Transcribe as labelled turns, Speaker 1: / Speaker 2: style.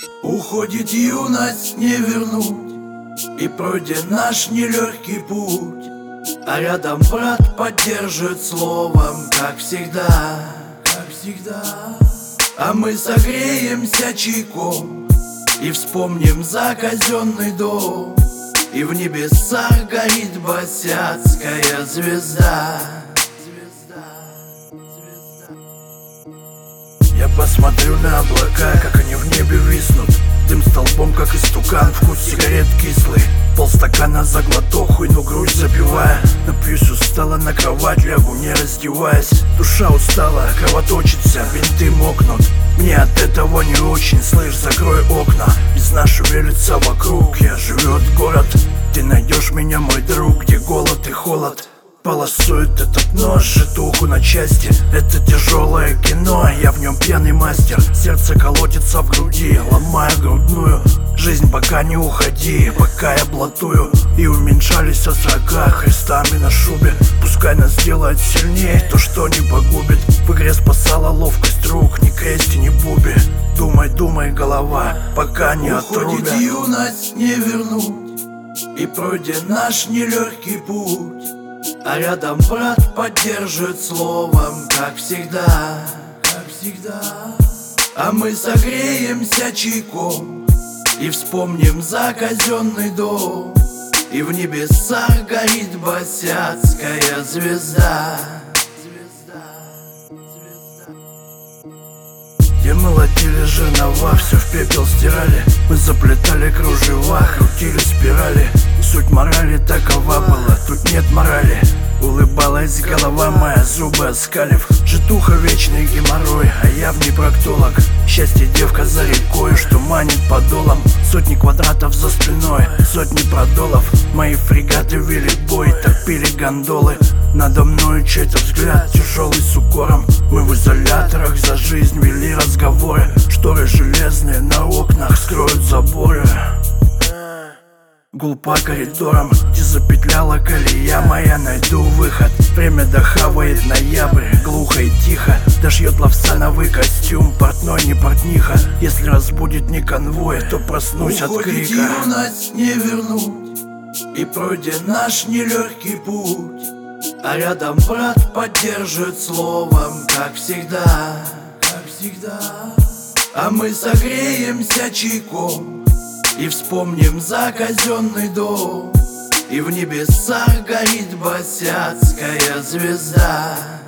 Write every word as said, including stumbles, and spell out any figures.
Speaker 1: Уходит юность, не вернуть, и пройден наш нелегкий путь. А рядом брат поддержит словом, как всегда, как всегда. А мы согреемся чайком и вспомним за казенный дом. И в небесах горит босяцкая звезда. Я посмотрю на облака, как они в небе виснут. Дым столбом, как истукан, вкус сигарет кислый. Полстакана за глоток, хуйну грудь забивая. Напьюсь устала, на кровать лягу, не раздеваясь. Душа устала, кровоточится, винты мокнут. Мне от этого не очень, слышь, закрой окна. Весна шевелится вокруг, я живет город. Ты найдешь меня, мой друг, где голод и холод. Полосует этот нож, житуху на части. Это тяжелое кино, я в нем пьяный мастер. Сердце колотится в груди, ломая грудную. Жизнь, пока не уходи, пока я блатую. И уменьшались острога крестами на шубе. Пускай нас делает сильнее то, что не погубит. В игре спасала ловкость рук, ни крести, ни буби. Думай, думай, голова, пока не отрубят. Уходит юность, не вернуть, и пройден наш нелегкий путь. А рядом брат поддержит словом, как всегда, как всегда. А мы согреемся чайком и вспомним за казенный дом. И в небесах горит босяцкая звезда. Где молотили жернова, все в пепел стирали. Мы заплетали кружева, крутили спирали. Суть морали такова была, тут нет морали. Улыбалась голова моя, зубы оскалив. Житуха вечный геморрой, а я в ней проктолог. Счастье девка за рекой, что манит подолом. Сотни квадратов за спиной, сотни продолов. Мои фрегаты вели бой, топили гондолы. Надо мною чей-то взгляд, тяжелый с укором. Мы в изоляторах за жизнь вели разговоры. Шторы железные на окнах скроют заборы. Гул по коридорам, где запетляла колея моя, найду выход. Время дохавает ноябрь, глухо и тихо. Дошьет лавсановый костюм, портной не портниха. Если разбудит не конвой, то проснусь от крика. Уходит юность, не вернуть, и пройден наш нелегкий путь. А рядом брат поддержит словом, как всегда, как всегда. А мы согреемся чайком и вспомним за казенный дом. И в небесах горит босяцкая звезда.